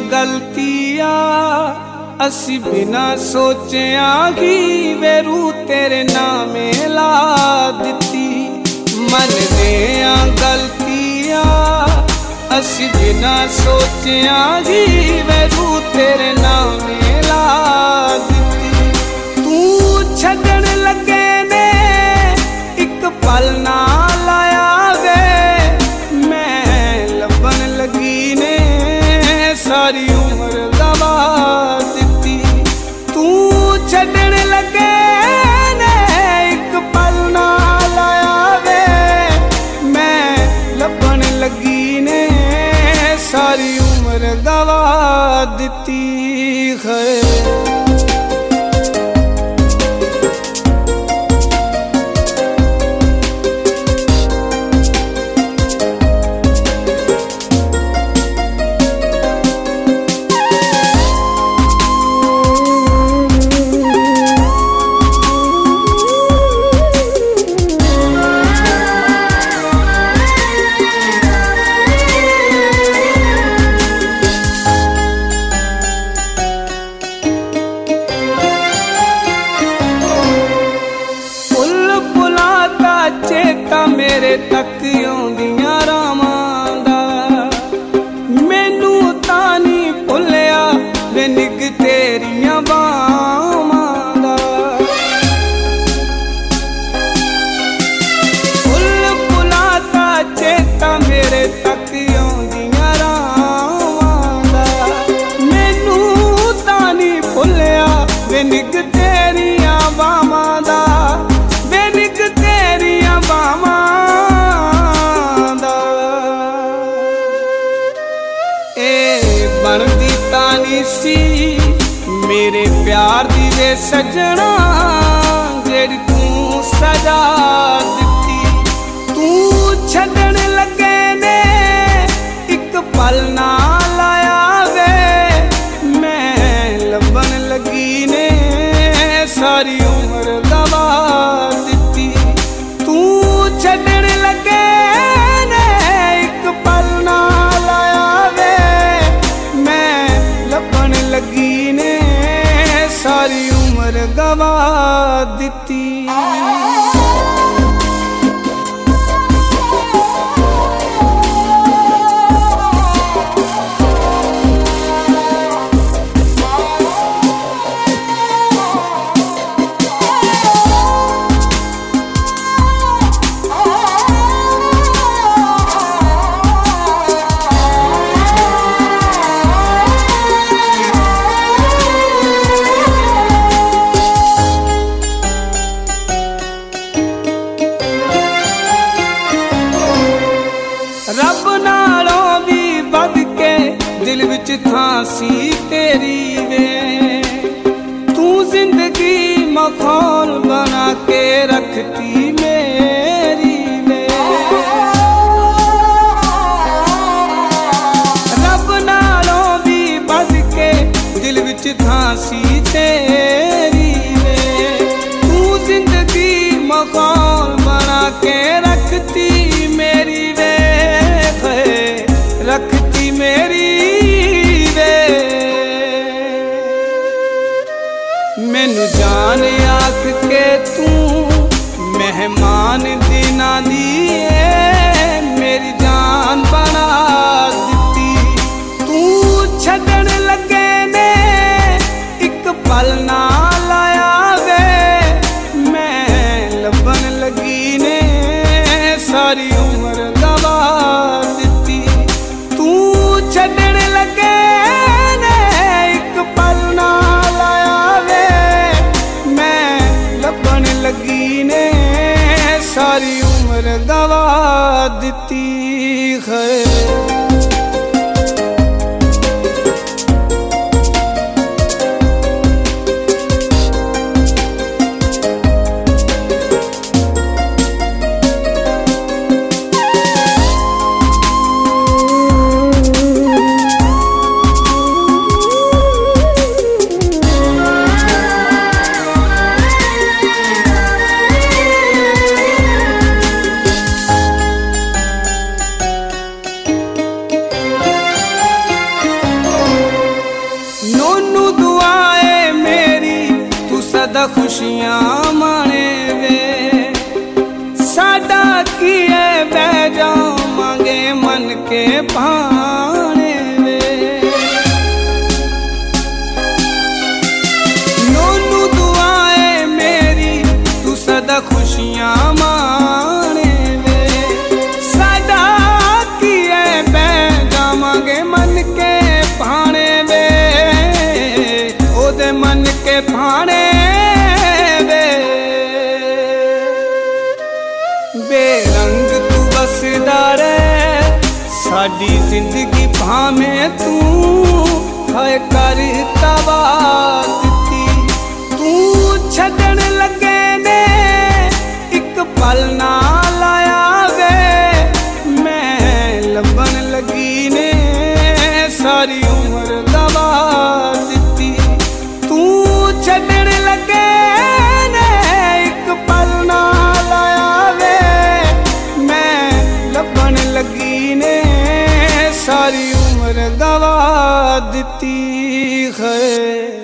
गलतियां असी बिना सोचिया ही वेरू तेरे नामे ला दिती। मन दियां गलतियां असी बिना सोचिया ही वेरू तेरे नामे ला दिती। तू छड्डण लगे ने एक पल ना लाया वे, मैं लभन लगी ने सारी उम्र गवा दिती। तू छड्डण लगे ने एक पल ना लाया वे, मैं लभन लगी ने सारी उम्र गवा दिती है। चेता मेरे तक आउंदियां रावां दा, मैनू तां नी भुलिया वे निग तेरियां बावां दा। फुल फुलाता चेता मेरे तक आउंदियां रावां दा, मैनू तां नी भुलिया वे निग तेरियां बावां दा। बनदी तानी सी मेरे प्यार दी वे सजना, जेड़ी तू सजा दिती। तू छड्डण लगे ने एक पल ना लाया वे, मैं लभन लगी ने सारी उम्र गवा दिती। तू छड्डण लगे ने एक पल ना लाया वे, लभन लगी ने सारी उम्र गवा दिती। रब नालों भी बद के दिल विच थां सी तेरी वे, तू जिंदगी मखौल बना के रखती मेरी वे। रब नालों भी बद के दिल विच थां सी तेरी वे, तू जिंदगी मखौल बना के रखती मेरी वे, रखती मेरी वे। मैनू जान आख के तू मेहमान दिना दी मेरी जान बना दिती। तू छड्डण लगे ने एक पल ना लाया वे, मैं लभन लगी ने सारी उम्र गवा दिती। तू छड्डण लगे ने एक पल ना लाया वे, मैं लभन लगी ने सारी उम्र गवा दिती है। सदा खुशियां माने वे साडा की है बह जावांगे मन के भाने वे नोनू दुआए मेरी तू सदा खुशियां माने वे साडा की है बह जावांगे मन के भाने वे ओदे मन के भाने बेरंग तू बसदा रहे साडी जिंदगी भावें तू है कर तबाह दित्ती तू छड्डण लगे ने एक पल ना लाया वे मैं लभण लगी ने सारी उम्र गवा दित्ती तू छड्डण लगे ने एक पल ना लगी ने सारी उम्र गवा दित्ती है।